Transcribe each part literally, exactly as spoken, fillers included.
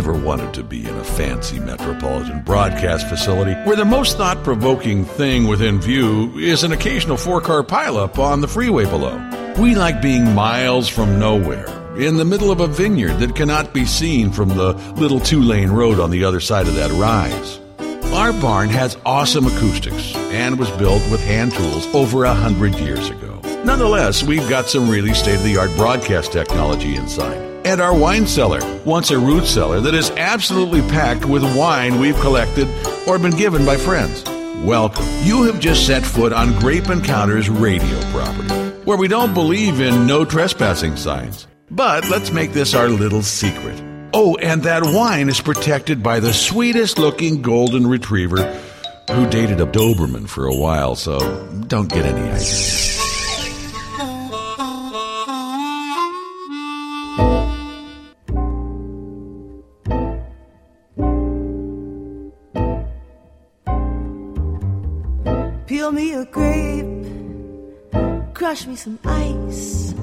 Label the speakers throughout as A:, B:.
A: never wanted to be in a fancy metropolitan broadcast facility where the most thought-provoking thing within view is an occasional four-car pileup on the freeway below. We like being miles from nowhere, in the middle of a vineyard that cannot be seen from the little two-lane road on the other side of that rise. Our barn has awesome acoustics and was built with hand tools over a hundred years ago. Nonetheless, we've got some really state-of-the-art broadcast technology inside. And our wine cellar, once a root cellar that is absolutely packed with wine we've collected or been given by friends. Welcome. You have just set foot on Grape Encounter's radio property, where we don't believe in no trespassing signs. But let's make this our little secret. Oh, and that wine is protected by the sweetest-looking golden retriever who dated a Doberman for a while, so don't get any ideas.
B: Peel me a grape, crush me some ice,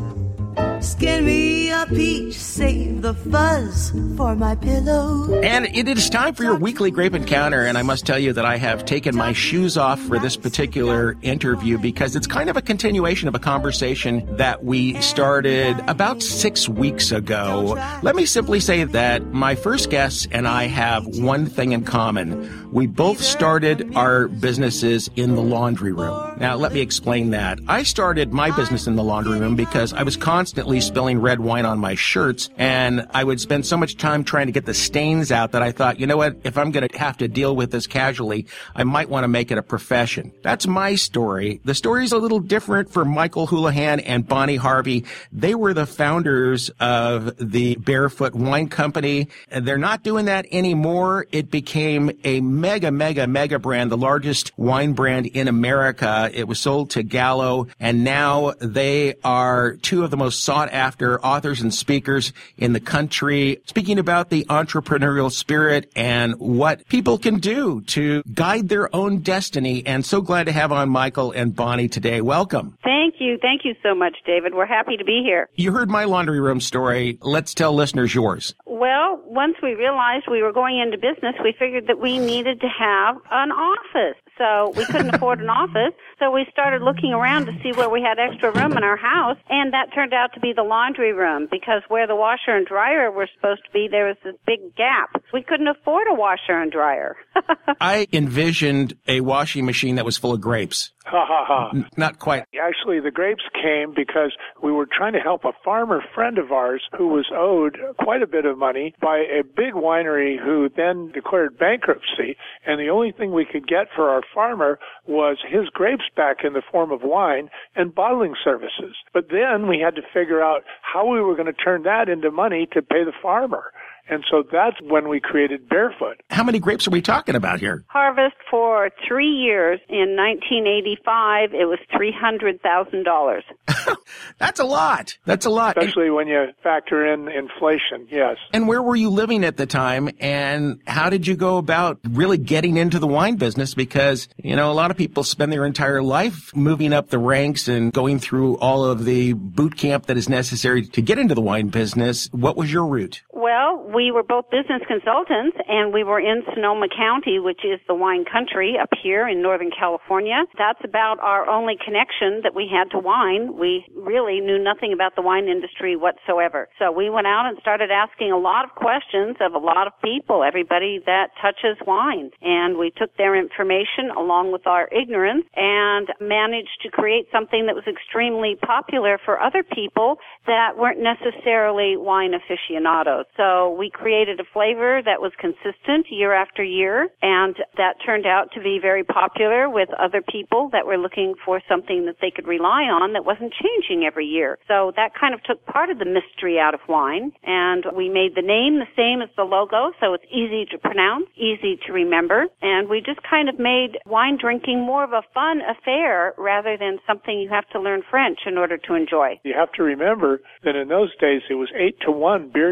B: skin me a peach, save the fuzz for my pillow.
C: And it is time for your weekly Grape Encounter, and I must tell you that I have taken my shoes off for this particular interview because it's kind of a continuation of a conversation that we started about six weeks ago. Let me simply say that my first guest and I have one thing in common. We both started our businesses in the laundry room. Now, let me explain that. I started my business in the laundry room because I was constantly spilling red wine on my shirts, and I would spend so much time trying to get the stains out that I thought, you know what, if I'm going to have to deal with this casually, I might want to make it a profession. That's my story. The story's a little different for Michael Houlihan and Bonnie Harvey. They were the founders of the Barefoot Wine Company, and they're not doing that anymore. It became a mega, mega, mega brand, the largest wine brand in America. It was sold to Gallo, and now they are two of the most sought-after authors and speakers in the country, speaking about the entrepreneurial spirit and what people can do to guide their own destiny. And so glad to have on Michael and Bonnie today. Welcome.
D: Thank you. Thank you so much, David. We're happy to be here.
C: You heard my laundry room story. Let's tell listeners yours.
D: Well, once we realized we were going into business, we figured that we needed to have an office. So we couldn't afford an office. So we started looking around to see where we had extra room in our house, and that turned out to be the laundry room, because where the washer and dryer were supposed to be, there was this big gap. We couldn't afford a washer and dryer.
C: I envisioned a washing machine that was full of grapes.
E: Ha ha ha.
C: N- not quite.
E: Actually, the grapes came because we were trying to help a farmer friend of ours who was owed quite a bit of money by a big winery who then declared bankruptcy. And the only thing we could get for our farmer was his grapes back in the form of wine and bottling services. But then we had to figure out how we were going to turn that into money to pay the farmer. And so that's when we created Barefoot.
C: How many grapes are we talking about here?
D: Harvest for three years. In nineteen eighty-five, it was three hundred thousand dollars.
C: That's a lot. That's a lot.
E: Especially and, when you factor in inflation, yes.
C: And where were you living at the time, and how did you go about really getting into the wine business? Because, you know, a lot of people spend their entire life moving up the ranks and going through all of the boot camp that is necessary to get into the wine business. What was your route?
D: Well, we were both business consultants, and we were in Sonoma County, which is the wine country up here in Northern California. That's about our only connection that we had to wine. We really knew nothing about the wine industry whatsoever. So we went out and started asking a lot of questions of a lot of people, everybody that touches wine. And we took their information along with our ignorance and managed to create something that was extremely popular for other people that weren't necessarily wine aficionados. So we created a flavor that was consistent year after year, and that turned out to be very popular with other people that were looking for something that they could rely on that wasn't changing every year. So that kind of took part of the mystery out of wine, and we made the name the same as the logo, so it's easy to pronounce, easy to remember, and we just kind of made wine drinking more of a fun affair rather than something you have to learn French in order to enjoy.
E: You have to remember that in those days it was eight to one beer drinkers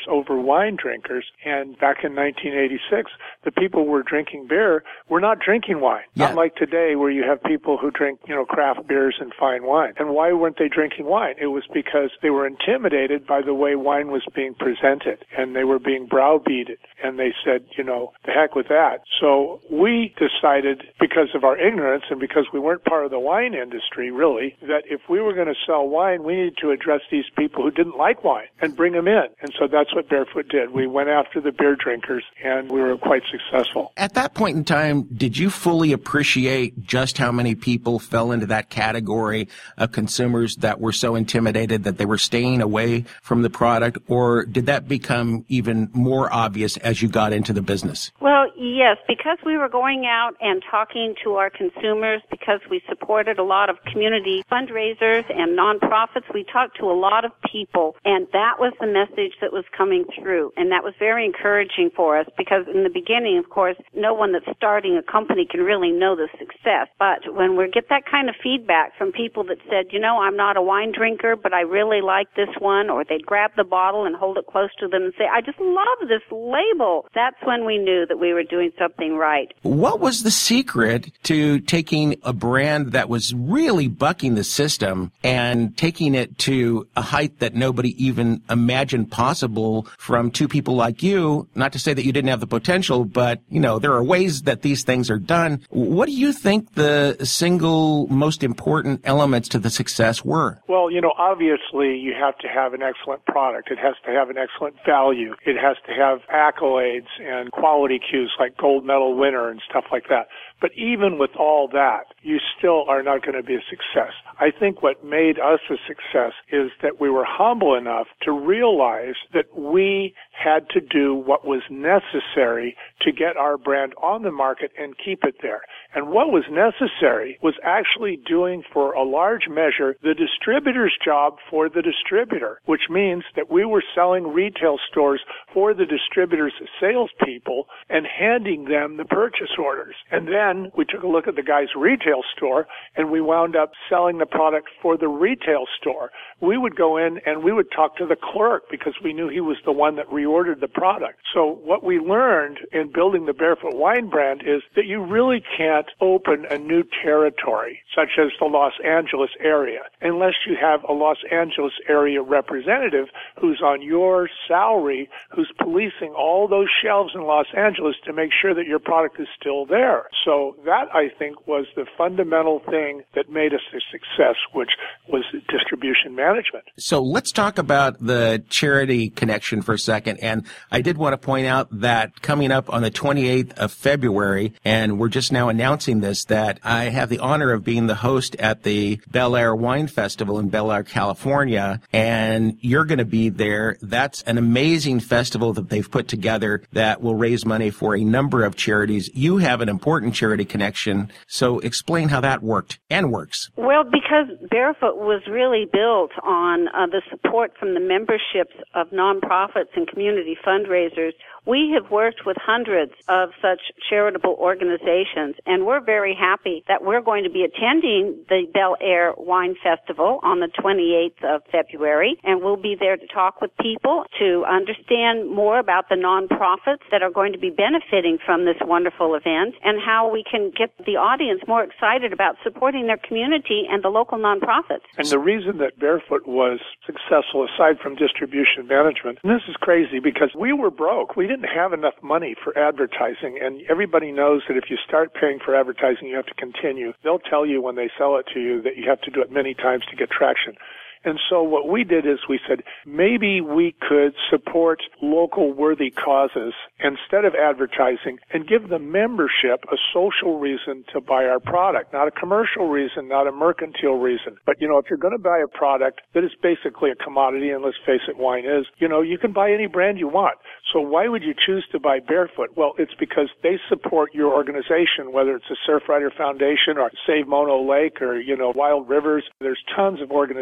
E: drinkers over wine drinkers. And back in nineteen eighty-six, the people who were drinking beer were not drinking wine.
C: Yeah.
E: Not like today where you have people who drink, you know, craft beers and fine wine. And why weren't they drinking wine? It was because they were intimidated by the way wine was being presented, and they were being browbeaten. And they said, you know, the heck with that. So we decided, because of our ignorance and because we weren't part of the wine industry, really, that if we were going to sell wine, we needed to address these people who didn't like wine and bring them in. And so that's what Barefoot did. We went after the beer drinkers, and we were quite successful.
C: At that point in time, did you fully appreciate just how many people fell into that category of consumers that were so intimidated that they were staying away from the product, or did that become even more obvious as you got into the business?
D: Well, yes, because we were going out and talking to our consumers, because we supported a lot of community fundraisers and nonprofits, we talked to a lot of people, and that was the message that was coming through, and that was very encouraging for us, because in the beginning, of course, no one that's starting a company can really know the success, but when we get that kind of feedback from people that said, you know, I'm not a wine drinker, but I really like this one, or they'd grab the bottle and hold it close to them and say, I just love this label, that's when we knew that we were doing something right.
C: What was the secret to taking a brand that was really bucking the system and taking it to a height that nobody even imagined possible from two people like you? Not to say that you didn't have the potential, but, you know, there are ways that these things are done. What do you think the single most important elements to the success were?
E: Well, you know, obviously you have to have an excellent product. It has to have an excellent value. It has to have accolades and quality cues like gold medal winner and stuff like that. But even with all that, you still are not going to be a success. I think what made us a success is that we were humble enough to realize that we had to do what was necessary to get our brand on the market and keep it there. And what was necessary was actually doing, for a large measure, the distributor's job for the distributor, which means that we were selling retail stores for the distributor's salespeople and handing them the purchase orders. And then we took a look at the guy's retail store, and we wound up selling the product for the retail store. We would go in and we would talk to the clerk because we knew he was the one that reordered the product. So what we learned in building the Barefoot Wine brand is that you really can't open a new territory, such as the Los Angeles area, unless you have a Los Angeles area representative who's on your salary, who's policing all those shelves in Los Angeles to make sure that your product is still there. So that, I think, was the fundamental thing that made us a success, which was distribution management.
C: So let's talk about the charity connection for a second. And I did want to point out that coming up on the twenty-eighth of February, and we're just now announcing this, that I have the honor of being the host at the Bel Air Wine Festival in Bel Air, California, and you're going to be there. That's an amazing festival that they've put together that will raise money for a number of charities. You have an important charity connection, so explain how that worked and works.
D: Well, because Barefoot was really built on uh, the support from the memberships of nonprofits and community fundraisers, we have worked with hundreds of such charitable organizations, and we're very happy that we're going to be attending the Bel Air Wine Festival on the twenty-eighth of February, and we'll be there to talk with people to understand more about the nonprofits that are going to be benefiting from this wonderful event and how we can get the audience more excited about supporting their community and the local nonprofits.
E: And the reason that Barefoot was successful, aside from distribution management, and this is crazy because we were broke. We didn't have enough money for advertising, and everybody knows that if you start paying for advertising, you have to continue. They'll tell you when they sell it to you that you have to do it many times to get traction. And so what we did is we said, maybe we could support local worthy causes instead of advertising and give the membership a social reason to buy our product, not a commercial reason, not a mercantile reason. But, you know, if you're going to buy a product that is basically a commodity, and let's face it, wine is, you know, you can buy any brand you want. So why would you choose to buy Barefoot? Well, it's because they support your organization, whether it's a Surfrider Foundation or Save Mono Lake or, you know, Wild Rivers. There's tons of organizations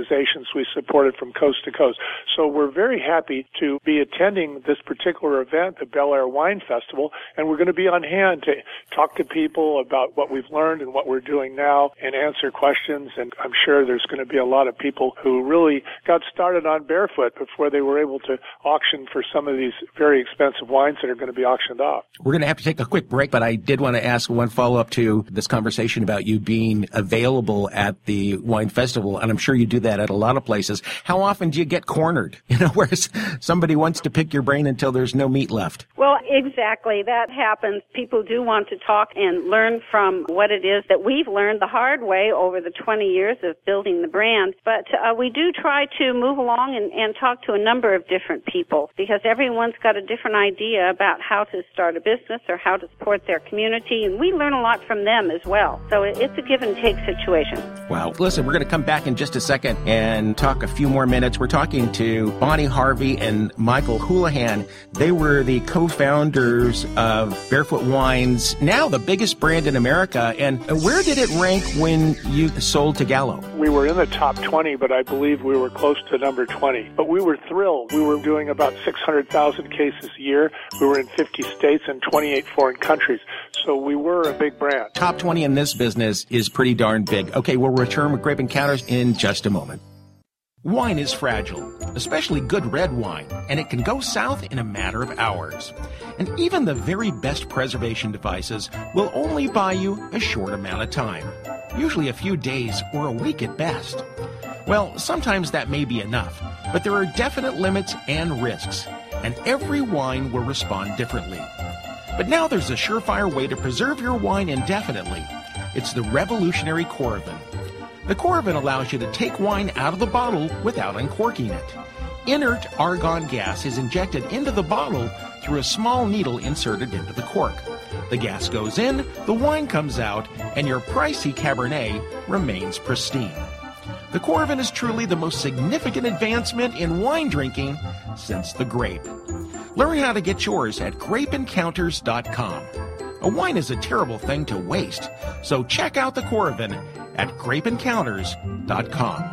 E: we supported from coast to coast. So we're very happy to be attending this particular event, the Bel Air Wine Festival, and we're going to be on hand to talk to people about what we've learned and what we're doing now and answer questions. And I'm sure there's going to be a lot of people who really got started on barefoot before they were able to auction for some of these very expensive wines that are going to be auctioned off.
C: We're going to have to take a quick break, but I did want to ask one follow-up to this conversation about you being available at the wine festival, and I'm sure you do that at a lot of places. How often do you get cornered? You know, where somebody wants to pick your brain until there's no meat left?
D: Well, exactly. That happens. People do want to talk and learn from what it is that we've learned the hard way over the twenty years of building the brand. But uh, we do try to move along and, and talk to a number of different people, because everyone's got a different idea about how to start a business or how to support their community, and we learn a lot from them as well. So it's a give and take situation.
C: Wow. Listen, we're going to come back in just a second and talk a few more minutes. We're talking to Bonnie Harvey and Michael Houlihan. They were the co-founders of Barefoot Wines, now the biggest brand in America. And where did it rank when you sold to Gallo?
E: We were in the top twenty, but I believe we were close to number twenty. But we were thrilled. We were doing about six hundred thousand cases a year. We were in fifty states and twenty-eight foreign countries. So we were a big brand.
C: Top twenty in this business is pretty darn big. Okay, we'll return with Grape Encounters in just a moment. Wine is fragile, especially good red wine, and it can go south in a matter of hours. And even the very best preservation devices will only buy you a short amount of time, usually a few days or a week at best. Well, sometimes that may be enough, but there are definite limits and risks, and every wine will respond differently. But now there's a surefire way to preserve your wine indefinitely. It's the revolutionary Coravin. The Coravin allows you to take wine out of the bottle without uncorking it. Inert argon gas is injected into the bottle through a small needle inserted into the cork. The gas goes in, the wine comes out, and your pricey Cabernet remains pristine. The Coravin is truly the most significant advancement in wine drinking since the grape. Learn how to get yours at grape encounters dot com. A wine is a terrible thing to waste, so check out the Coravin at grape encounters dot com.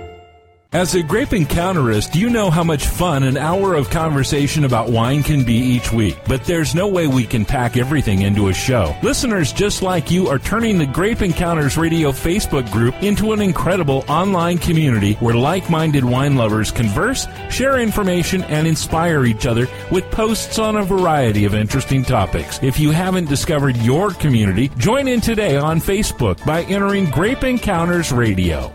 F: As a Grape Encounterist, you know how much fun an hour of conversation about wine can be each week, but there's no way we can pack everything into a show. Listeners just like you are turning the Grape Encounters Radio Facebook group into an incredible online community where like-minded wine lovers converse, share information, and inspire each other with posts on a variety of interesting topics. If you haven't discovered your community, join in today on Facebook by entering Grape Encounters Radio.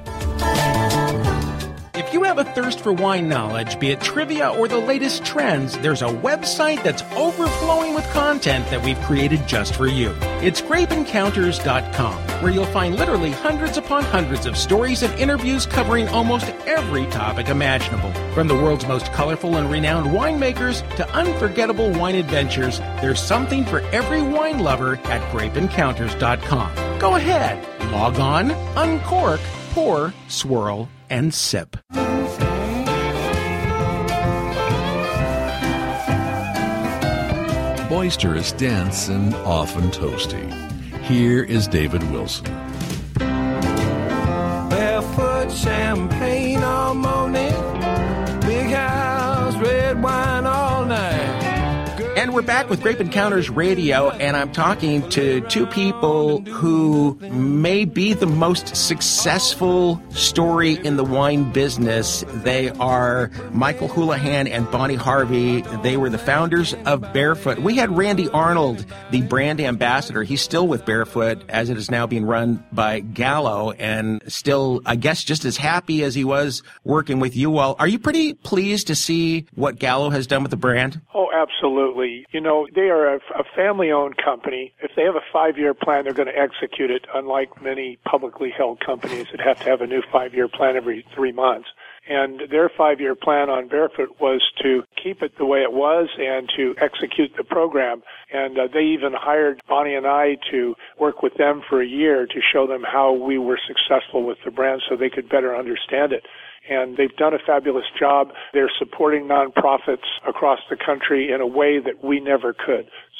C: If you have a thirst for wine knowledge, be it trivia or the latest trends, there's a website that's overflowing with content that we've created just for you. It's grape encounters dot com, where you'll find literally hundreds upon hundreds of stories and interviews covering almost every topic imaginable. From the world's most colorful and renowned winemakers to unforgettable wine adventures, there's something for every wine lover at grape encounters dot com. Go ahead, log on, uncork, pour, swirl, and sip.
A: Boisterous, dense, and often toasty. Here is David Wilson.
G: Barefoot champagne all morning, big house, red wine all night.
C: And we're back with Grape Encounters Radio, and I'm talking to two people who may be the most successful story in the wine business. They are Michael Houlihan and Bonnie Harvey. They were the founders of Barefoot. We had Randy Arnold, the brand ambassador. He's still with Barefoot, as it is now being run by Gallo, and still, I guess, just as happy as he was working with you all. Are you pretty pleased to see what Gallo has done with the brand?
E: Oh, absolutely. You know, they are a, a family-owned company. If they have a five-year plan, they're going to execute it, unlike many publicly held companies that have to have a new five-year plan every three months. And their five-year plan on Barefoot was to keep it the way it was and to execute the program. And uh, they even hired Bonnie and I to work with them for a year to show them how we were successful with the brand so they could better understand it. And they've done a fabulous job. They're supporting nonprofits across the country in a way that we never could.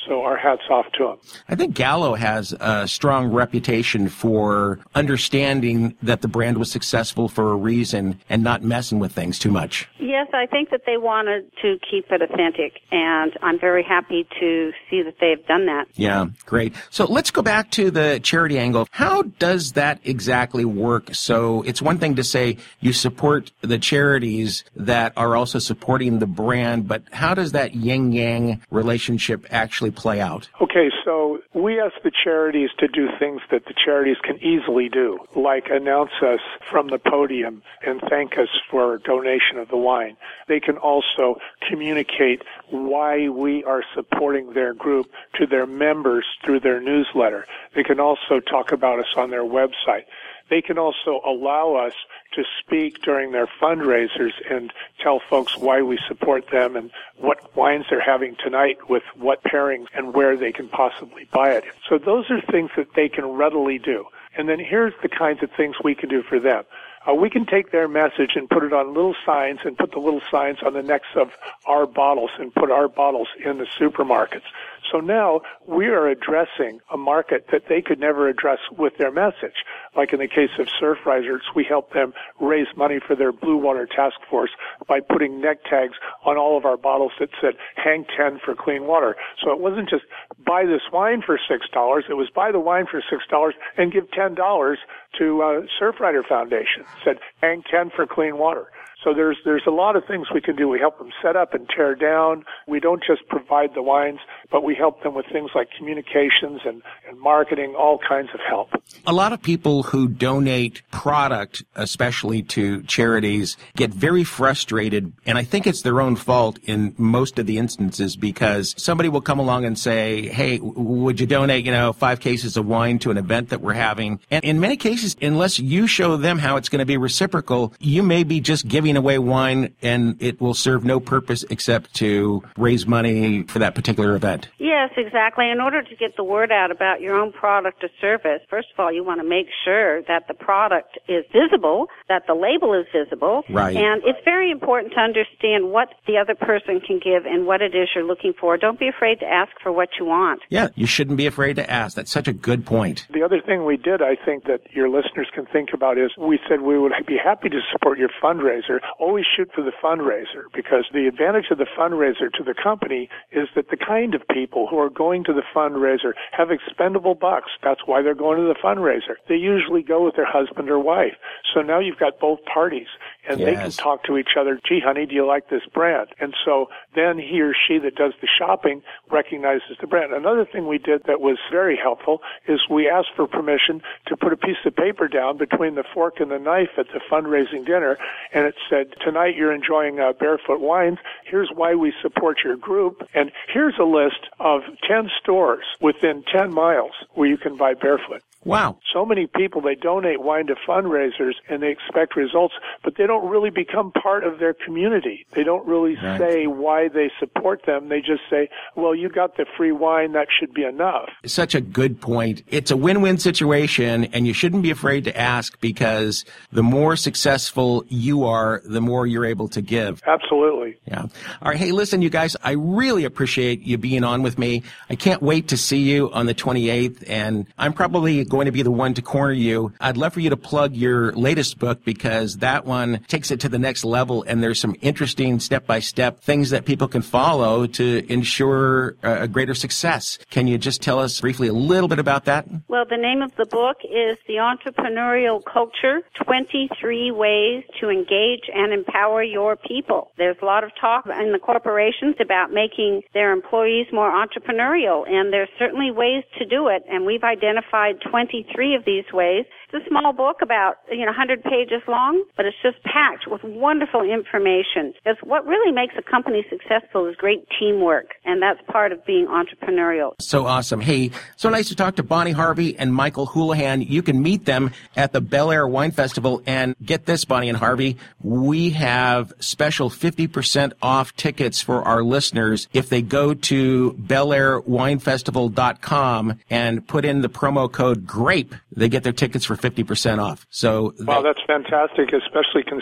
E: So our hat's off to them.
C: I think Gallo has a strong reputation for understanding that the brand was successful for a reason and not messing with things too much.
D: Yes, I think that they wanted to keep it authentic, and I'm very happy to see that they've done that.
C: Yeah, great. So let's go back to the charity angle. How does that exactly work? So it's one thing to say you support the charities that are also supporting the brand, but how does that yin-yang relationship actually play out?
E: Okay, so we ask the charities to do things that the charities can easily do, like announce us from the podium and thank us for a donation of the wine. They can also communicate why we are supporting their group to their members through their newsletter. They can also talk about us on their website. They can also allow us to speak during their fundraisers and tell folks why we support them and what wines they're having tonight with what pairings and where they can possibly buy it. So those are things that they can readily do. And then here's the kinds of things we can do for them. Uh, we can take their message and put it on little signs and put the little signs on the necks of our bottles and put our bottles in the supermarkets. So now we are addressing a market that they could never address with their message. Like in the case of Surf Risers, we helped them raise money for their Blue Water Task Force by putting neck tags on all of our bottles that said, hang ten for clean water. So it wasn't just buy this wine for six dollars. It was buy the wine for six dollars and give ten dollars to uh, Surfrider Foundation. It said, hang ten for clean water. So there's there's a lot of things we can do. We help them set up and tear down. We don't just provide the wines, but we help them with things like communications and, and marketing, all kinds of help.
C: A lot of people who donate product, especially to charities, get very frustrated, and I think it's their own fault in most of the instances because somebody will come along and say, hey, would you donate, you know, five cases of wine to an event that we're having? And in many cases, unless you show them how it's going to be reciprocal, you may be just giving away wine and it will serve no purpose except to raise money for that particular event.
D: Yes, exactly. In order to get the word out about your own product or service, first of all, you want to make sure that the product is visible, that the label is visible.
C: Right.
D: And it's very important to understand what the other person can give and what it is you're looking for. Don't be afraid to ask for what you want.
C: Yeah, you shouldn't be afraid to ask. That's such a good point.
E: The other thing we did, I think, that your listeners can think about is we said we would be happy to support your fundraiser. Always shoot for the fundraiser, because the advantage of the fundraiser to the company is that the kind of people who are going to the fundraiser have expendable bucks. That's why they're going to the fundraiser. They usually go with their husband or wife. So now you've got both parties, and
C: yes.
E: they can talk to each other. Gee, honey, do you like this brand? And so then he or she that does the shopping recognizes the brand. Another thing we did that was very helpful is we asked for permission to put a piece of paper down between the fork and the knife at the fundraising dinner, and it said, tonight you're enjoying uh, Barefoot Wines. Here's why we support your group, and here's a list of ten stores within ten miles where you can buy Barefoot.
C: Wow.
E: So many people, they donate wine to fundraisers and they expect results, but they don't really become part of their community. They don't really
C: right.
E: say why they support them. They just say, well, you got the free wine, that should be enough.
C: Such a good point. It's a win-win situation, and you shouldn't be afraid to ask, because the more successful you are, the more you're able to give.
E: Absolutely.
C: Yeah. All right. Hey, listen, you guys, I really appreciate you being on with me. I can't wait to see you on the twenty-eighth, and I'm probably going to be the one to corner you. I'd love for you to plug your latest book, because that one takes it to the next level, and there's some interesting step-by-step things that people can follow to ensure a greater success. Can you just tell us briefly a little bit about that?
D: Well, the name of the book is The Entrepreneurial Culture, twenty-three Ways to Engage and Empower Your People. There's a lot of talk in the corporations about making their employees more entrepreneurial, and there's certainly ways to do it, and we've identified twenty-three of these ways. It's a small book, about, you know, one hundred pages long, but it's just packed with wonderful information. Because what really makes a company successful is great teamwork, and that's part of being entrepreneurial.
C: So awesome. Hey, so nice to talk to Bonnie Harvey and Michael Houlihan. You can meet them at the Bel Air Wine Festival, and get this, Bonnie and Harvey, we have special fifty percent off tickets for our listeners if they go to bel air wine festival dot com and put in the promo code GRAPE. They get their tickets for fifty percent off. So
E: wow, that's fantastic, especially considering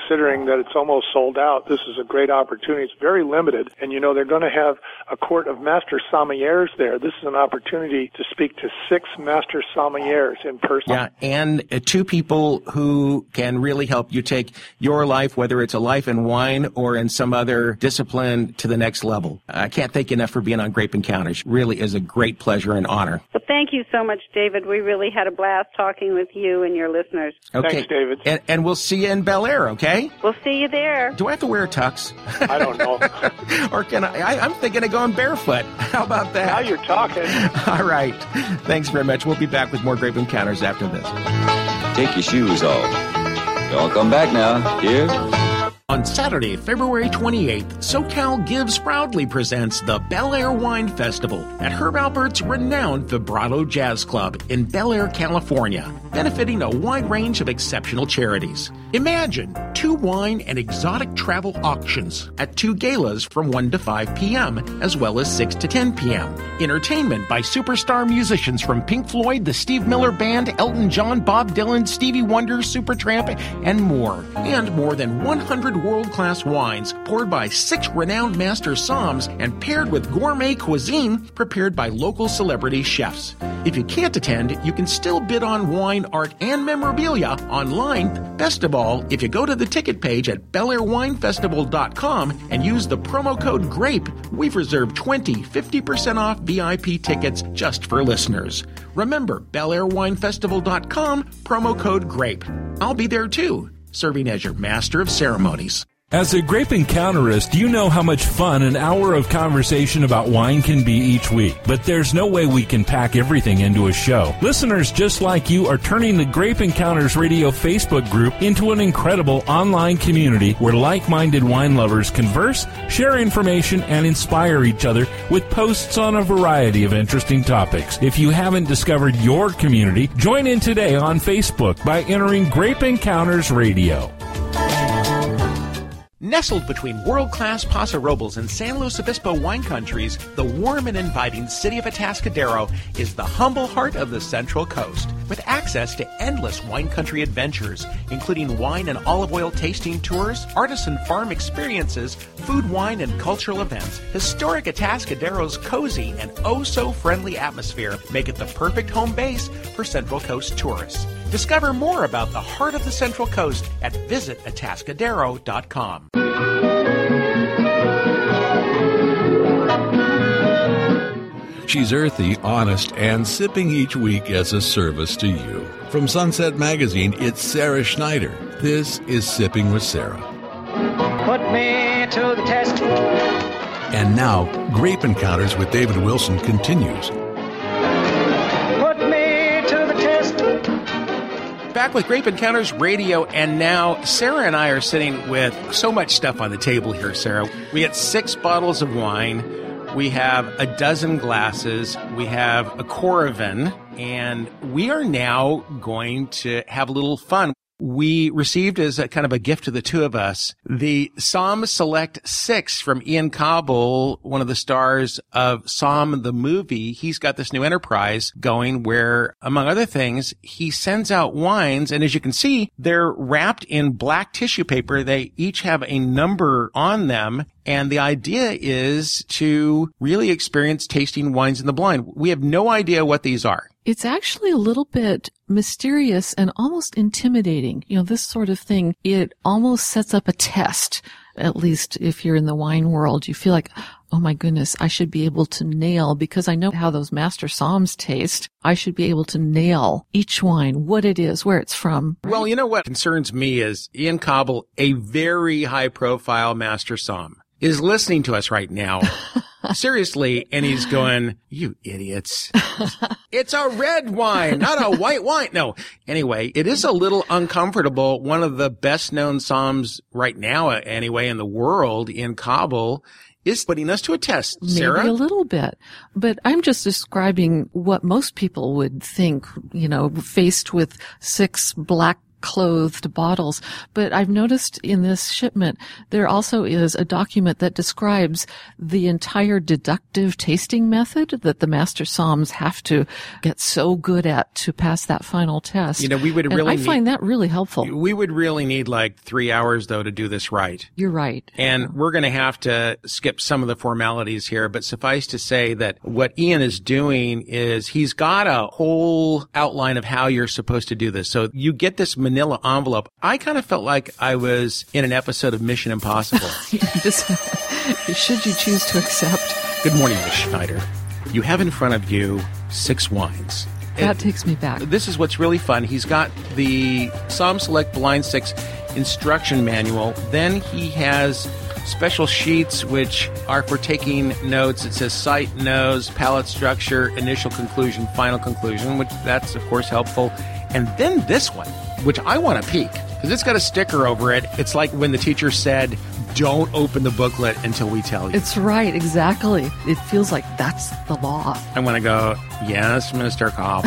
E: considering that it's almost sold out, this is a great opportunity. It's very limited. And, you know, they're going to have a court of master sommeliers there. This is an opportunity to speak to six master sommeliers in person.
C: Yeah, and uh, two people who can really help you take your life, whether it's a life in wine or in some other discipline, to the next level. I can't thank you enough for being on Grape Encounters. It really is a great pleasure and honor.
D: Well, thank you so much, David. We really had a blast talking with you and your listeners.
C: Okay.
E: Thanks, David.
C: And, and we'll see you in Bel Air, okay?
D: We'll see you there.
C: Do I have to wear a tux?
E: I don't know.
C: Or can I, I? I'm thinking of going barefoot. How about that?
E: Now you're talking.
C: All right. Thanks very much. We'll be back with more Grape Encounters after this.
H: Take your shoes off. Don't come back now. Here.
C: On Saturday, February twenty-eighth, SoCal Gives Proudly presents the Bel Air Wine Festival at Herb Alpert's renowned Vibrato Jazz Club in Bel Air, California, benefiting a wide range of exceptional charities. Imagine two wine and exotic travel auctions at two galas from one to five p.m., as well as six to ten p.m. Entertainment by superstar musicians from Pink Floyd, the Steve Miller Band, Elton John, Bob Dylan, Stevie Wonder, Supertramp, and more. And more than one hundred world-class wines poured by six renowned master somms and paired with gourmet cuisine prepared by local celebrity chefs. If you can't attend, you can still bid on wine, art, and memorabilia online. Best of all, if you go to the ticket page at bel air wine festival dot com and use the promo code GRAPE, we've reserved twenty, fifty percent off V I P tickets just for listeners. Remember, bel air wine festival dot com, promo code GRAPE. I'll be there too, serving as your master of ceremonies.
F: As a Grape Encounterist, you know how much fun an hour of conversation about wine can be each week. But there's no way we can pack everything into a show. Listeners just like you are turning the Grape Encounters Radio Facebook group into an incredible online community where like-minded wine lovers converse, share information, and inspire each other with posts on a variety of interesting topics. If you haven't discovered your community, join in today on Facebook by entering Grape Encounters Radio.
C: Nestled between world-class Paso Robles and San Luis Obispo wine countries, the warm and inviting city of Atascadero is the humble heart of the Central Coast. With access to endless wine country adventures, including wine and olive oil tasting tours, artisan farm experiences, food, wine, and cultural events, historic Atascadero's cozy and oh-so-friendly atmosphere make it the perfect home base for Central Coast tourists. Discover more about the heart of the Central Coast at visit atascadero dot com.
A: She's earthy, honest, and sipping each week as a service to you. From Sunset Magazine, it's Sarah Schneider. This is Sipping with Sarah.
I: Put me to the test.
A: And now, Grape Encounters with David Wilson continues.
I: Put me to the test.
C: Back with Grape Encounters Radio, and now Sarah and I are sitting with so much stuff on the table here, Sarah. We got six bottles of wine. We have a dozen glasses. We have a Coravin, and we are now going to have a little fun. We received as a kind of a gift to the two of us, the Somm Select six from Ian Cobble, one of the stars of Somm the movie. He's got this new enterprise going where, among other things, he sends out wines. And as you can see, they're wrapped in black tissue paper. They each have a number on them. And the idea is to really experience tasting wines in the blind. We have no idea what these are.
J: It's actually a little bit mysterious and almost intimidating. You know, this sort of thing, it almost sets up a test. At least if you're in the wine world, you feel like, oh my goodness, I should be able to nail, because I know how those master somms taste. I should be able to nail each wine, what it is, where it's from.
C: Well, you know what concerns me is Ian Cobble, a very high profile master somm, is listening to us right now. Seriously, and he's going, you idiots. It's a red wine, not a white wine. No. Anyway, it is a little uncomfortable. One of the best known somms right now, anyway, in the world, Ian Cobble, is putting us to a test, Sarah.
J: Maybe a little bit. But I'm just describing what most people would think, you know, faced with six black clothed bottles. But I've noticed in this shipment, there also is a document that describes the entire deductive tasting method that the master somms have to get so good at to pass that final test.
C: You know, we would
J: and
C: really
J: I
C: need,
J: find that really helpful.
C: We would really need like three hours, though, to do this right.
J: You're right.
C: And we're going to have to skip some of the formalities here, but suffice to say that what Ian is doing is he's got a whole outline of how you're supposed to do this. So you get this manila envelope. I kind of felt like I was in an episode of Mission Impossible.
J: this, should you choose to accept.
C: Good morning, Miz Schneider. You have in front of you six wines.
J: That
C: it,
J: takes me back.
C: This is what's really fun. He's got the Somm Select Blind six instruction manual. Then he has special sheets which are for taking notes. It says sight, nose, palate structure, initial conclusion, final conclusion, which that's, of course, helpful. And then this one, which I want to peek, because it's got a sticker over it. It's like when the teacher said, don't open the booklet until we tell you.
J: It's right, exactly. It feels like that's the law.
C: I want to go, yes, Mister Cobble.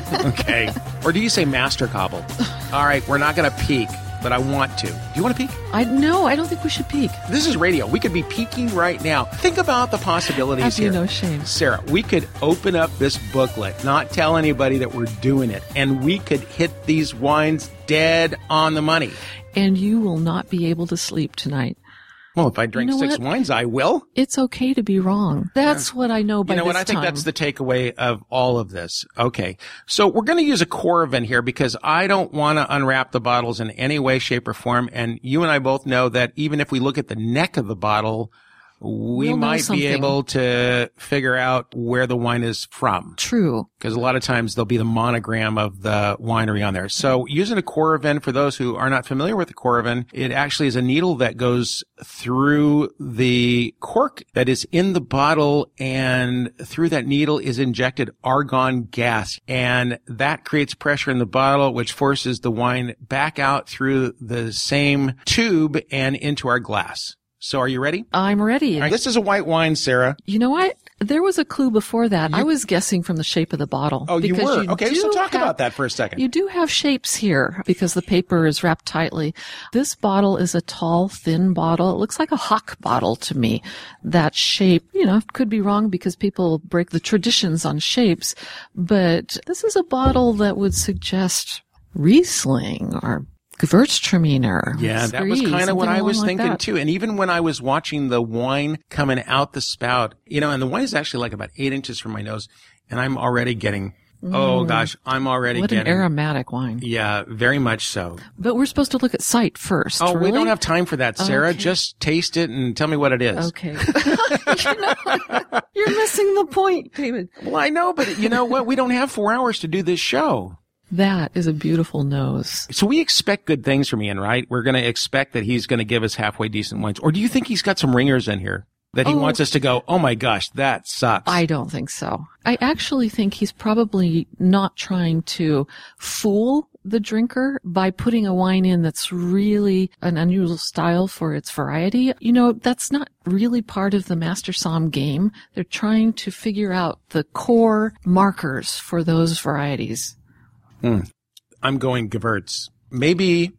C: Okay. Or do you say Master Cobble? All right, we're not going to peek, but I want to. Do you want to peek?
J: I No, I don't think we should peek.
C: This is radio. We could be peeking right now. Think about the possibilities
J: Have you
C: here.
J: no shame.
C: Sarah, we could open up this booklet, not tell anybody that we're doing it, and we could hit these wines dead on the money.
J: And you will not be able to sleep tonight.
C: Well, if I drink
J: you know
C: six
J: what?
C: wines, I will.
J: It's okay to be wrong. That's yeah. what I know by
C: You know
J: this
C: what? I think
J: time.
C: that's the takeaway of all of this. Okay. So we're going to use a Coravin here because I don't want to unwrap the bottles in any way, shape, or form. And you and I both know that even if we look at the neck of the bottle, we
J: we'll
C: might be able to figure out where the wine is from.
J: True.
C: Because a lot of times there'll be the monogram of the winery on there. So using a Coravin, for those who are not familiar with the Coravin, it actually is a needle that goes through the cork that is in the bottle, and through that needle is injected argon gas. And that creates pressure in the bottle, which forces the wine back out through the same tube and into our glass. So are you ready?
J: I'm ready.
C: All right, this is a white wine, Sarah.
J: You know what? There was a clue before that. You, I was guessing from the shape of the bottle.
C: Oh, you were? You okay, so talk
J: have,
C: about that for a second.
J: You do have shapes here because the paper is wrapped tightly. This bottle is a tall, thin bottle. It looks like a Hock bottle to me. That shape, you know, could be wrong because people break the traditions on shapes, but this is a bottle that would suggest Riesling or Gewürztraminer.
C: Yeah, that was kind of what I was thinking too. And even when I was watching the wine coming out the spout, you know, and the wine is actually like about eight inches from my nose, and I'm already getting, mm. oh gosh, I'm already
J: what
C: getting.
J: What an aromatic wine.
C: Yeah, very much so.
J: But we're supposed to look at sight first.
C: Oh,
J: really?
C: we don't have time for that, Sarah.
J: Okay.
C: Just taste it and tell me what it is.
J: Okay. you know, you're missing the point, David.
C: Well, I know, but you know what? We don't have four hours to do this show.
J: That is a beautiful nose.
C: So we expect good things from Ian, right? We're going to expect that he's going to give us halfway decent wines. Or do you think he's got some ringers in here that he oh, wants us to go, oh my gosh, that sucks?
J: I don't think so. I actually think he's probably not trying to fool the drinker by putting a wine in that's really an unusual style for its variety. You know, that's not really part of the Master Somm game. They're trying to figure out the core markers for those varieties.
C: Hmm. I'm going Gewürz. Maybe,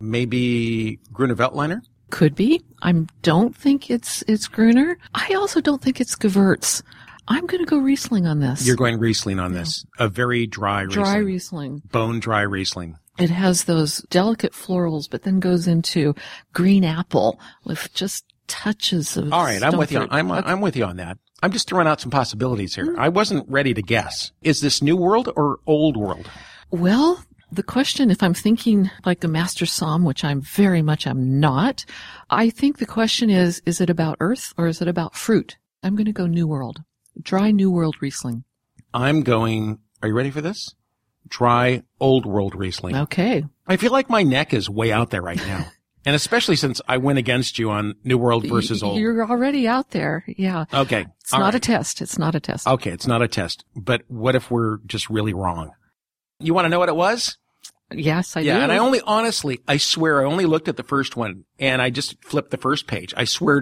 C: maybe Gruner Veltliner?
J: Could be. I don't think it's, it's Gruner. I also don't think it's Gewürz. I'm going to go Riesling on this.
C: You're going Riesling on this. Yeah. A very dry Riesling.
J: Dry Riesling.
C: Bone dry Riesling.
J: It has those delicate florals, but then goes into green apple with just touches of.
C: All right. I'm with you.
J: fruit.
C: I'm,
J: okay.
C: I'm with you on that. I'm just throwing out some possibilities here. Mm. I wasn't ready to guess. Is this New World or Old World?
J: Well, the question, if I'm thinking like a Master Somm, which I'm very much am not, I think the question is, is it about earth or is it about fruit? I'm going to go New World. Dry New World Riesling.
C: I'm going, are you ready for this? Dry Old World Riesling.
J: Okay.
C: I feel like my neck is way out there right now. And especially since I went against you on New World versus Old.
J: You're already out there. Yeah.
C: Okay.
J: It's not right. a test. It's not a test.
C: Okay. It's not a test. But what if we're just really wrong? You want to know what it was?
J: Yes, I
C: yeah,
J: do.
C: Yeah, and I only, honestly, I swear, I only looked at the first one, and I just flipped the first page. I swear to you.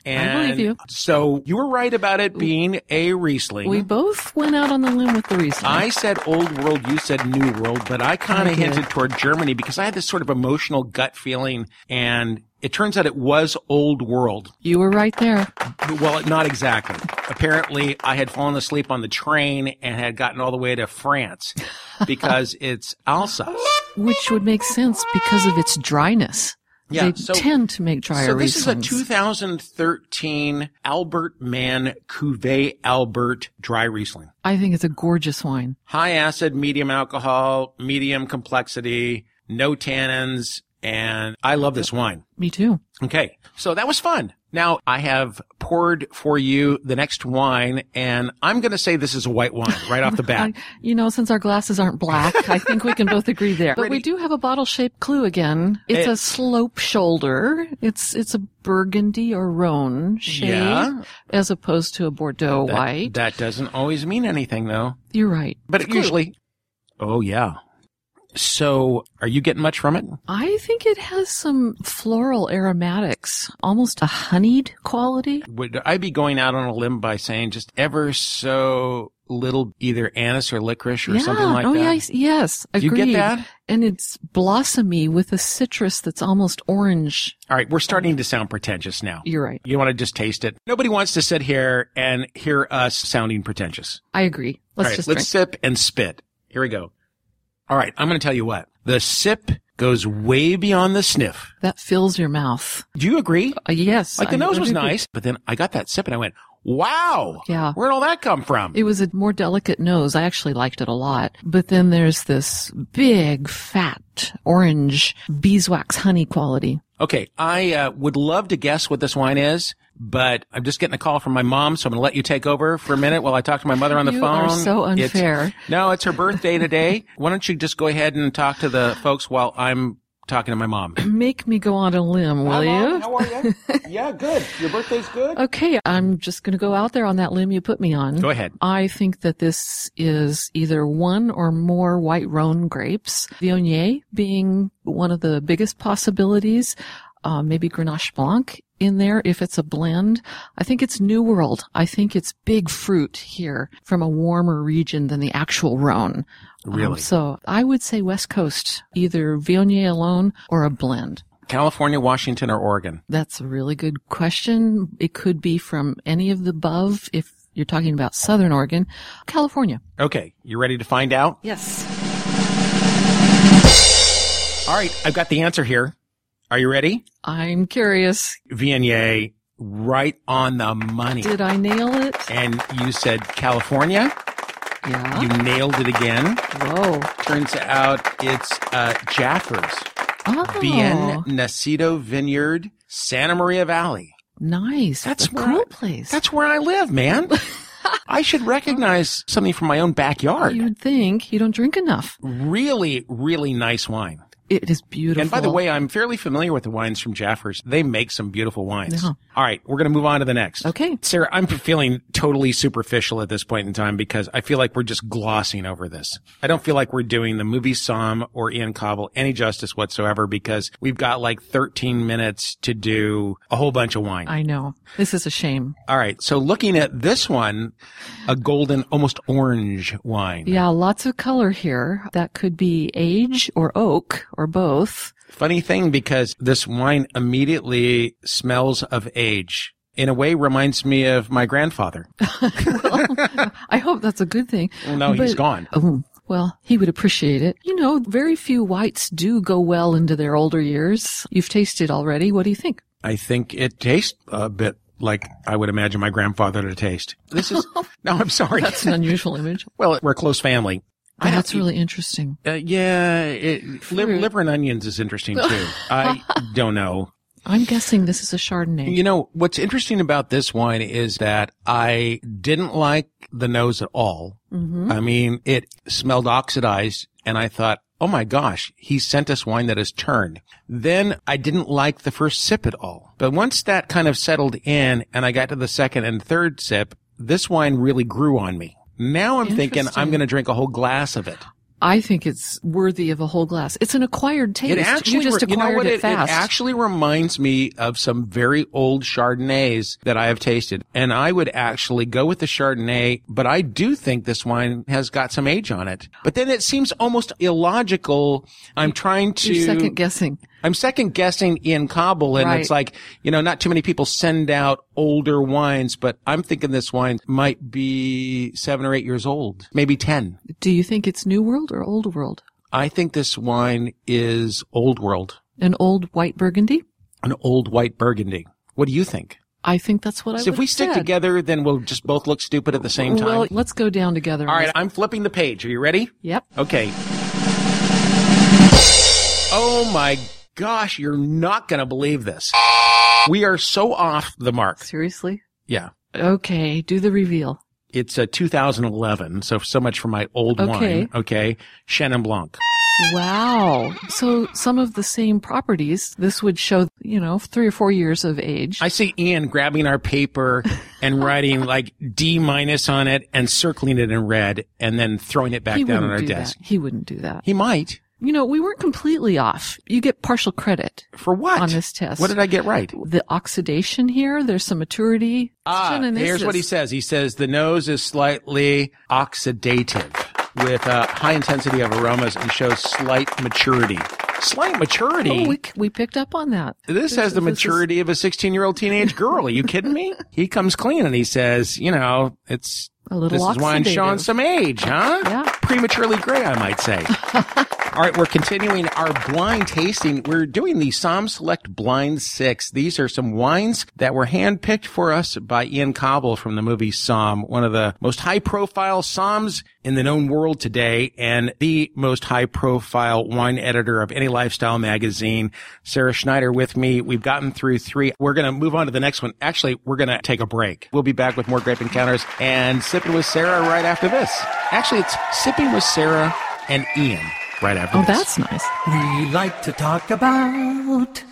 C: And
J: I believe you.
C: So you were right about it being a Riesling.
J: We both went out on the limb with the Riesling.
C: I said Old World, you said New World, but I kind of
J: I did.
C: hinted toward Germany because I had this sort of emotional gut feeling, and it turns out it was Old World.
J: You were right there.
C: Well, not exactly. Apparently, I had fallen asleep on the train and had gotten all the way to France because it's Alsace.
J: Which would make sense because of its dryness.
C: Yeah,
J: they
C: so-
J: tend to make drier
C: So this
J: Rieslings.
C: is a two thousand thirteen Albert Mann Cuvée Albert Dry Riesling.
J: I think it's a gorgeous wine.
C: High acid, medium alcohol, medium complexity, no tannins, and I love this wine.
J: Me too.
C: Okay, so that was fun. Now, I have poured for you the next wine, and I'm going to say this is a white wine right off the bat.
J: I, you know, since our glasses aren't black, I think we can both agree there. But
C: Pretty-
J: we do have a bottle-shaped clue again. It's
C: It-
J: a slope shoulder. It's it's a burgundy or Rhone shade
C: Yeah.
J: as opposed to a Bordeaux
C: That,
J: white.
C: that doesn't always mean anything, though.
J: You're right.
C: But
J: It's
C: it
J: a clue.
C: usually... Oh, yeah. So, are you getting much from it?
J: I think it has some floral aromatics, almost a honeyed quality.
C: Would I be going out on a limb by saying just ever so little either anise or licorice or
J: yeah.
C: something like
J: oh,
C: that?
J: yes, yes.
C: Do you
J: Agreed.
C: get that?
J: And it's blossomy with a citrus that's almost orange.
C: All right, we're starting to sound pretentious now.
J: You're right.
C: You want to just taste it? Nobody wants to sit here and hear us sounding pretentious.
J: I agree. Let's
C: All right,
J: just
C: let's
J: drink.
C: sip and spit. Here we go. All right, I'm going to tell you what. The sip goes way beyond the sniff.
J: That fills your mouth.
C: Do you agree?
J: Uh, yes.
C: Like the
J: I
C: nose was
J: agree.
C: nice, but then I got that sip and I went, wow.
J: Yeah.
C: Where'd all that come from?
J: It was a more delicate nose. I actually liked it a lot. But then there's this big, fat, orange beeswax honey quality.
C: Okay, I uh, would love to guess what this wine is, but I'm just getting a call from my mom, so I'm going to let you take over for a minute while I talk to my mother on the
J: You
C: phone.
J: are so
C: It's-
J: unfair.
C: no, it's her birthday today. Why don't you just go ahead and talk to the folks while I'm talking to my mom?
J: Make me go on a limb, will you?
C: How are you? Yeah, good. Your birthday's good?
J: Okay, I'm just going to go out there on that limb you put me on.
C: Go ahead.
J: I think that this is either one or more white Rhone grapes, Viognier being one of the biggest possibilities, uh, maybe Grenache Blanc in there if it's a blend. I think it's New World. I think it's big fruit here from a warmer region than the actual Rhone.
C: Really?
J: Um, so I would say West Coast, either Viognier alone or a blend.
C: California, Washington, or Oregon?
J: That's a really good question. It could be from any of the above if you're talking about Southern Oregon. California.
C: Okay, you ready to find out?
J: Yes.
C: All right, I've got the answer here. Are you ready?
J: I'm curious.
C: Viognier, right on the money.
J: Did I nail it?
C: And you said California.
J: Yeah.
C: You nailed it again.
J: Whoa.
C: Turns out it's uh, Jaffers.
J: Oh.
C: Bien Nacido Vineyard, Santa Maria Valley.
J: Nice.
C: That's
J: a
C: where
J: cool
C: I-
J: place.
C: That's where I live, man. I should recognize something from my own backyard.
J: You'd think you don't drink enough.
C: Really, really nice wine.
J: It is beautiful.
C: And by the way, I'm fairly familiar with the wines from Jaffers. They make some beautiful wines.
J: Yeah.
C: All right, we're going to move on to the next.
J: Okay.
C: Sarah, I'm feeling totally superficial at this point in time because I feel like we're just glossing over this. I don't feel like we're doing the movie Somm or Ian Cobble any justice whatsoever because we've got like thirteen minutes to do a whole bunch of wine.
J: I know. This is a shame.
C: All right, so looking at this one, a golden, almost orange wine.
J: Yeah, lots of color here. That could be age or oak or both.
C: Funny thing because this wine immediately smells of age. In a way, reminds me of my grandfather.
J: Well, I hope that's a good thing.
C: Well, no, he's
J: But-
C: gone.
J: Oh, well, he would appreciate it. You know, very few whites do go well into their older years. You've tasted already. What do you think?
C: I think it tastes a bit like I would imagine my grandfather to taste. This is, no, I'm sorry.
J: That's an unusual image.
C: Well, we're a close family.
J: Oh, that's really interesting.
C: Uh, yeah, it, liv-
J: Fruit.
C: liver and onions is interesting too. I don't know.
J: I'm guessing this is a Chardonnay.
C: You know, what's interesting about this wine is that I didn't like the nose at all.
J: Mm-hmm.
C: I mean, it smelled oxidized and I thought, oh my gosh, he sent us wine that has turned. Then I didn't like the first sip at all. But once that kind of settled in and I got to the second and third sip, this wine really grew on me. Now I'm thinking I'm
J: Interesting.
C: going to drink a whole glass of it.
J: I think it's worthy of a whole glass. It's an acquired taste.
C: It actually,
J: you just
C: you know
J: acquired
C: what?
J: it,
C: It, it
J: fast.
C: actually reminds me of some very old Chardonnays that I have tasted. And I would actually go with the Chardonnay, but I do think this wine has got some age on it. But then it seems almost illogical. I'm trying to...
J: You're second guessing.
C: I'm second guessing Ian Cobble, and
J: Right.
C: it's like, you know, not too many people send out older wines, but I'm thinking this wine might be seven or eight years old, maybe ten.
J: Do you think it's New World or Old World?
C: I think this wine is Old World,
J: An old white Burgundy?
C: an old white Burgundy. What do you think?
J: I think that's what I
C: So
J: would
C: if we
J: have
C: stick
J: said.
C: together, then we'll just both look stupid at the same time.
J: Well, let's go down together.
C: All right, I'm flipping the page. Are you ready?
J: Yep.
C: Okay. Oh my gosh, you're not going to believe this. We are so off the mark.
J: Seriously?
C: Yeah.
J: Okay, do the reveal.
C: It's uh, two thousand eleven, so so much for my old
J: Okay.
C: wine. Okay. Chenin Blanc.
J: Wow. So some of the same properties, this would show, you know, three or four years of age.
C: I see Ian grabbing our paper and writing like D minus on it and circling it in red and then throwing it back
J: he
C: down
J: wouldn't
C: on our
J: do
C: desk.
J: That. He wouldn't do that.
C: He might.
J: You know, we weren't completely off. You get partial credit.
C: For what?
J: On this test.
C: What did I get right?
J: The oxidation here, there's some maturity.
C: Ah, here's what he says. He says the nose is slightly oxidative with a high intensity of aromas and shows slight maturity. Slight maturity?
J: Oh, we, we picked up on that.
C: This has the
J: this is-
C: maturity of a sixteen-year-old teenage girl. Are you kidding me? He comes clean and he says, you know, it's
J: A little
C: this is wine
J: oxidative.
C: showing some age, huh?
J: Yeah.
C: Prematurely gray, I might say. All right, we're continuing our blind tasting. We're doing the Somm Select Blind Six. These are some wines that were handpicked for us by Ian Cobble from the movie Somm, one of the most high-profile Somms in the known world today, and the most high-profile wine editor of any lifestyle magazine. Sarah Schneider with me. We've gotten through three. We're going to move on to the next one. Actually, we're going to take a break. We'll be back with more Grape Encounters and Sipping with Sarah right after this. Actually, it's Sipping with Sarah and Ian right after
J: Oh,
C: this.
J: that's nice.
I: We like to talk about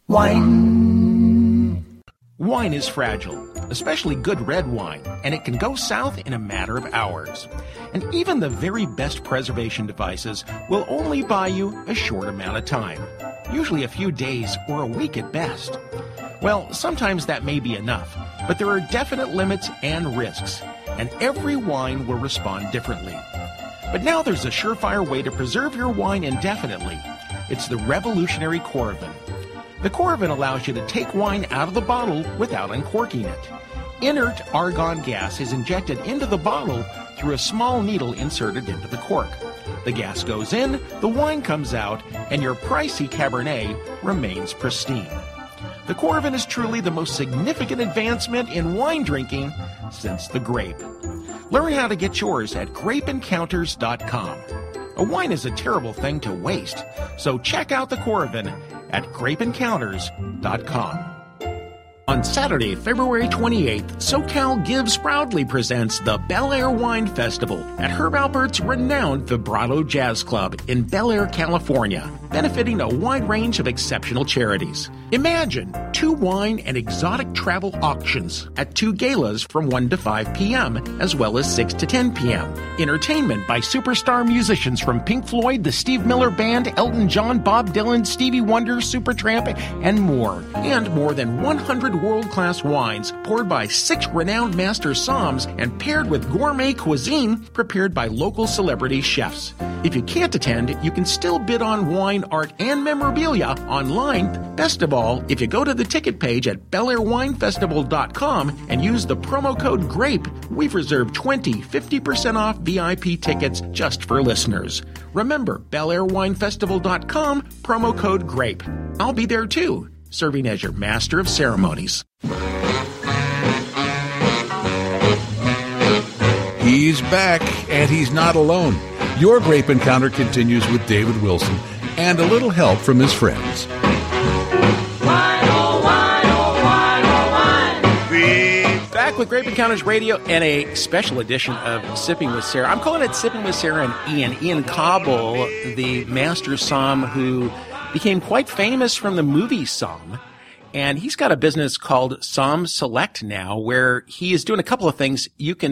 I: wine.
C: Wine is fragile, especially good red wine, and it can go south in a matter of hours. And even the very best preservation devices will only buy you a short amount of time, usually a few days or a week at best. Well, sometimes that may be enough, but there are definite limits and risks, and every wine will respond differently. But now there's a surefire way to preserve your wine indefinitely. It's the revolutionary Coravin. The Coravin allows you to take wine out of the bottle without uncorking it. Inert argon gas is injected into the bottle through a small needle inserted into the cork. The gas goes in, the wine comes out, and your pricey Cabernet remains pristine. The Coravin is truly the most significant advancement in wine drinking since the grape. Learn how to get yours at grape encounters dot com. A wine is a terrible thing to waste, so check out the Coravin at grape encounters dot com. On Saturday, February twenty-eighth, SoCal Gives Proudly presents the Bel Air Wine Festival at Herb Alpert's renowned Vibrato Jazz Club in Bel Air, California, benefiting a wide range of exceptional charities. Imagine two wine and exotic travel auctions at two galas from one to five p.m., as well as six to ten p.m. Entertainment by superstar musicians from Pink Floyd, the Steve Miller Band, Elton John, Bob Dylan, Stevie Wonder, Supertramp, and more. And more than one hundred world-class wines poured by six renowned master somms and paired with gourmet cuisine prepared by local celebrity chefs. If you can't attend, you can still bid on wine, art, and memorabilia online. Best of all, if you go to the ticket page at bel air wine festival dot com and use the promo code GRAPE, we've reserved twenty, fifty percent off V I P tickets just for listeners. Remember, bel air wine festival dot com, promo code GRAPE. I'll be there too, serving as your master of ceremonies.
A: He's back, and he's not alone. Your Grape Encounter continues with David Wilson and a little help from his friends.
C: Back with Grape Encounters Radio and a special edition of Sipping with Sarah. I'm calling it Sipping with Sarah and Ian. Ian Cobble, the master somm who became quite famous from the movie Somm. And he's got a business called Somm Select now, where he is doing a couple of things. You can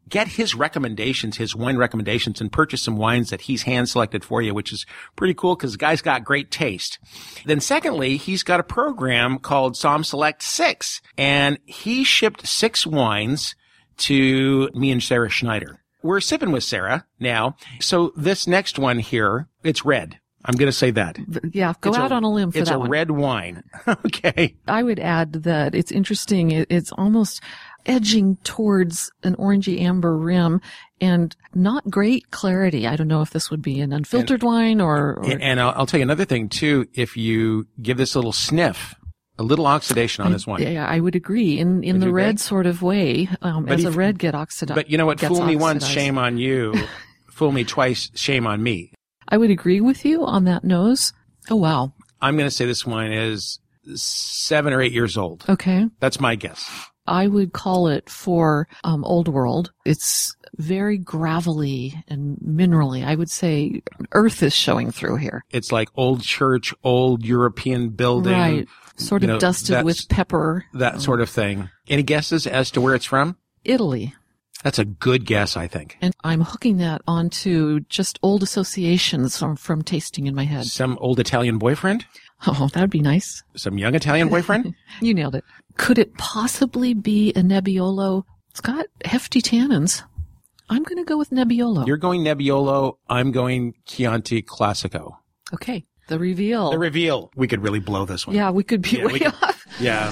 C: get his recommendations, his wine recommendations, and purchase some wines that he's hand-selected for you, which is pretty cool because the guy's got great taste. Then secondly, he's got a program called Somm Select six, and he shipped six wines to me and Sarah Schneider. We're sipping with Sarah now. So this next one here, it's red. I'm going to say that.
J: Yeah, go
C: it's
J: out
C: a,
J: on a limb for
C: it's
J: that
C: a
J: one.
C: red wine. Okay.
J: I would add that it's interesting. It, it's almost edging towards an orangey amber rim and not great clarity. I don't know if this would be an unfiltered
C: and,
J: wine or... or
C: and I'll, I'll tell you another thing, too. If you give this a little sniff, a little oxidation on
J: I,
C: this one.
J: Yeah, I would agree. In in
C: Would
J: the red
C: agree?
J: sort of way, um, as
C: if,
J: a red get oxidized.
C: But you know what? Fool me once,
J: oxidized.
C: shame on you. Fool me twice, shame on me.
J: I would agree with you on that nose. Oh, wow.
C: I'm going to say this wine is seven or eight years old.
J: Okay.
C: That's my guess.
J: I would call it for um, Old World. It's very gravelly and minerally. I would say earth is showing through here.
C: It's like old church, old European building.
J: Right. Sort
C: you
J: of
C: know,
J: dusted with pepper.
C: That sort of thing. Any guesses as to where it's from?
J: Italy.
C: That's a good guess, I think.
J: And I'm hooking that onto just old associations from, from tasting in my head.
C: Some old Italian boyfriend?
J: Oh, that'd be nice.
C: Some young Italian boyfriend?
J: You nailed it. Could it possibly be a Nebbiolo? It's got hefty tannins. I'm going to go with Nebbiolo.
C: You're going Nebbiolo. I'm going Chianti Classico.
J: Okay. The reveal.
C: The reveal. We could really blow this one.
J: Yeah, we could be
C: yeah,
J: way
C: could,
J: off.
C: Yeah.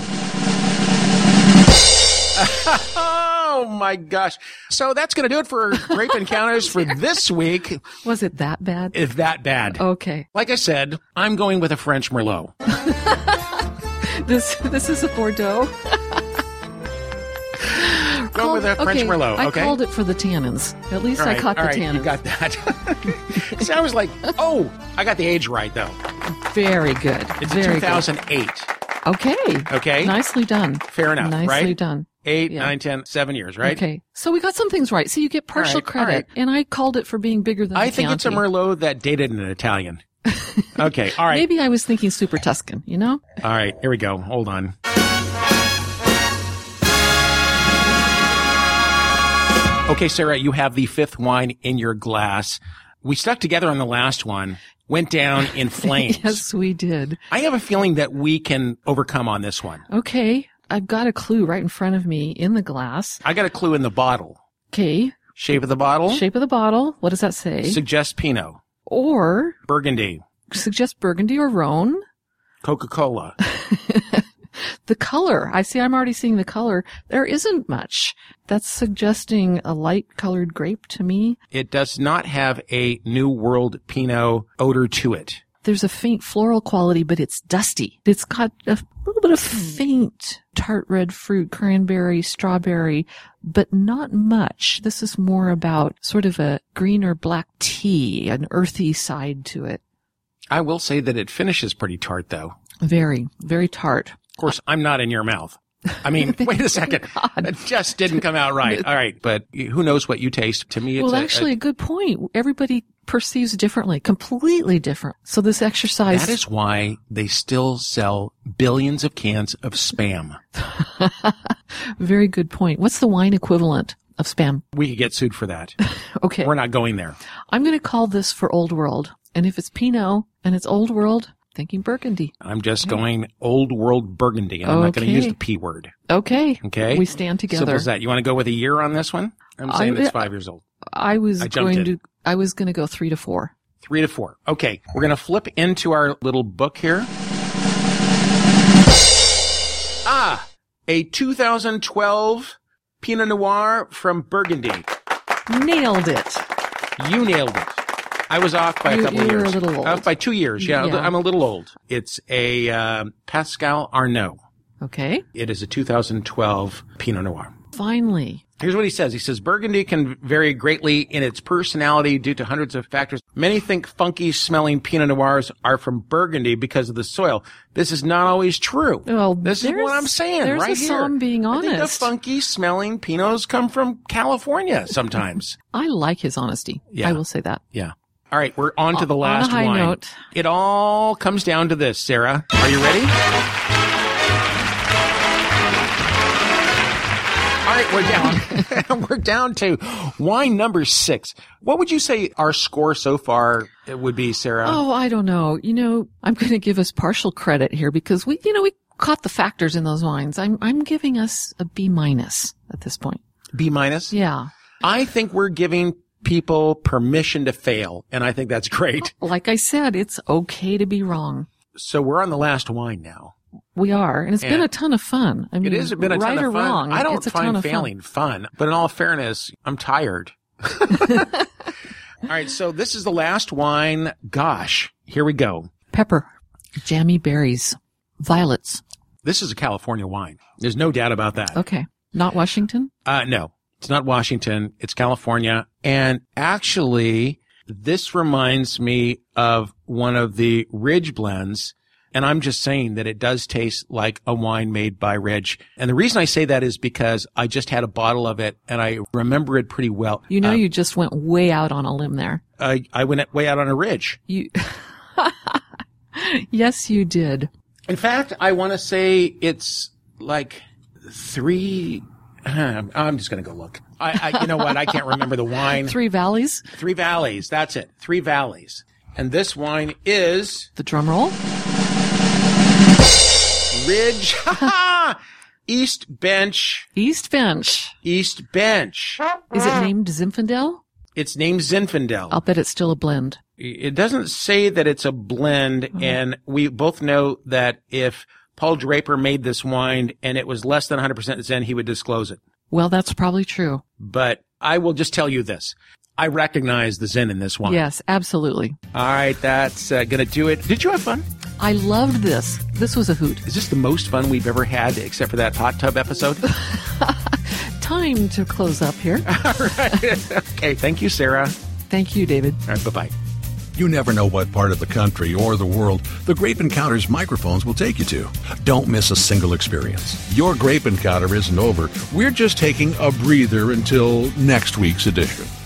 C: Oh my gosh. So that's going to do it for Grape Encounters for this week.
J: Was it that bad?
C: If that bad.
J: Okay.
C: Like I said, I'm going with a French Merlot.
J: This this is a Bordeaux.
C: Go
J: called,
C: with a French
J: okay,
C: Merlot, okay?
J: I called it for the tannins. At least
C: all right,
J: I caught
C: all
J: the
C: right,
J: tannins.
C: You got that. See, I was like, oh, I got the age right, though.
J: Very good.
C: It's
J: Very
C: two thousand eight.
J: Good. Okay.
C: Okay.
J: Nicely done.
C: Fair enough,
J: Nicely
C: right?
J: done.
C: Eight,
J: Yeah.
C: nine, ten, seven years, right?
J: Okay. So we got some things right. So you get partial
C: All right, all
J: credit.
C: right.
J: And I called it for being bigger than
C: I
J: the
C: think it's a
J: Chianti.
C: Merlot that dated an Italian. Okay, all right.
J: Maybe I was thinking Super Tuscan, you know?
C: All right, here we go. Hold on. Okay, Sarah, you have the fifth wine in your glass. We stuck together on the last one, went down in flames.
J: Yes, we did.
C: I have a feeling that we can overcome on this one.
J: Okay. I've got a clue right in front of me in the glass.
C: I got a clue in the bottle.
J: Okay.
C: Shape of the bottle?
J: Shape of the bottle. What does that say?
C: Suggest Pinot.
J: Or
C: Burgundy.
J: suggest Burgundy or Rhone.
C: Coca-Cola.
J: The color. I see I'm already seeing the color. There isn't much. That's suggesting a light colored grape to me.
C: It does not have a New World Pinot odor to it.
J: There's a faint floral quality, but it's dusty. It's got a little bit of faint tart red fruit, cranberry, strawberry, but not much. This is more about sort of a green or black tea, an earthy side to it.
C: I will say that it finishes pretty tart, though.
J: Very, very tart.
C: Of course, I'm not in your mouth. I mean, wait a second. It just didn't come out right. All right. But who knows what you taste? To me, it's
J: well,
C: a,
J: actually,
C: a,
J: a good point. Everybody perceives differently, completely different. So this exercise...
C: that is why they still sell billions of cans of Spam.
J: Very good point. What's the wine equivalent of Spam?
C: We could get sued for that.
J: Okay.
C: We're not going there.
J: I'm going to call this for Old World. And if it's Pinot and it's Old World, thinking Burgundy.
C: I'm just going Old World Burgundy, and I'm not going to
J: Okay.
C: use the P word.
J: Okay.
C: Okay?
J: We stand together.
C: Simple as that. You want to go with a year on this one? I'm saying
J: I-
C: it's five years old.
J: I was
C: I jumped
J: going
C: in.
J: to, I was going to go three to four.
C: Three to four. Okay. We're going to flip into our little book here. Ah, a two thousand twelve Pinot Noir from Burgundy.
J: Nailed it.
C: You nailed it. I was off by a
J: You-
C: couple
J: you were a
C: years.
J: little old.
C: Off by two years. Yeah,
J: Yeah.
C: I'm a little old. It's a uh, Pascal Arnaud.
J: Okay.
C: It is a two thousand twelve Pinot Noir.
J: Finally.
C: Here's what he says. He says, Burgundy can vary greatly in its personality due to hundreds of factors. Many think funky smelling Pinot Noirs are from Burgundy because of the soil. This is not always true.
J: Well,
C: This is
J: there's-
C: what I'm saying
J: there's
C: right
J: a
C: here.
J: some being
C: I think the
J: honest.
C: funky smelling Pinots come from California sometimes.
J: I like his honesty.
C: Yeah.
J: I will say that.
C: Yeah. All right. We're on to the
J: On a
C: last
J: high
C: wine.
J: note.
C: It all comes down to this, Sarah. Are you ready? right, we're down. We're down to wine number six. What would you say our score so far would be, Sarah?
J: Oh, I don't know. You know, I'm going to give us partial credit here because we, you know, we caught the factors in those wines. I'm, I'm giving us a B minus at this point.
C: B minus?
J: Yeah.
C: I think we're giving people permission to fail, and I think that's great.
J: Like I said, it's okay to be wrong.
C: So we're on the last wine now.
J: We are, and it's
C: and
J: been a ton of fun. I mean,
C: it has been a
J: right
C: ton
J: or
C: of fun.
J: wrong,
C: I don't
J: it's a
C: find
J: ton of
C: failing
J: fun.
C: fun, but in all fairness, I'm tired. All right, so this is the last wine. Gosh, here we go.
J: Pepper, jammy berries, violets.
C: This is a California wine. There's no doubt about that.
J: Okay, not Washington?
C: Uh, no, it's not Washington. It's California. And actually, this reminds me of one of the Ridge blends. And I'm just saying that it does taste like a wine made by Ridge. And the reason I say that is because I just had a bottle of it and I remember it pretty well.
J: You know,
C: uh,
J: you just went way out on a limb there.
C: I, I went way out on a ridge.
J: You, yes, you did.
C: In fact, I want to say it's like three. I'm just going to go look. I, I, you know what? I can't remember the wine.
J: Three Valleys?
C: Three Valleys. That's it. Three Valleys. And this wine is
J: the drum roll.
C: Ridge. East Bench.
J: East Bench.
C: East Bench.
J: Is it named Zinfandel?
C: It's named Zinfandel.
J: I'll bet it's still a blend.
C: It doesn't say that it's a blend, mm-hmm. and we both know that if Paul Draper made this wine and it was less than one hundred percent Zen, he would disclose it.
J: Well, that's probably true.
C: But I will just tell you this. I recognize the Zen in this wine.
J: Yes, absolutely.
C: All right, that's uh, going to do it. Did you have fun?
J: I loved this. This was a hoot.
C: Is this the most fun we've ever had except for that hot tub episode?
J: Time to close up here.
C: All right. Okay, thank you, Sarah.
J: Thank you, David.
C: All right, bye-bye.
A: You never know what part of the country or the world the Grape Encounters microphones will take you to. Don't miss a single experience. Your Grape Encounter isn't over. We're just taking a breather until next week's edition.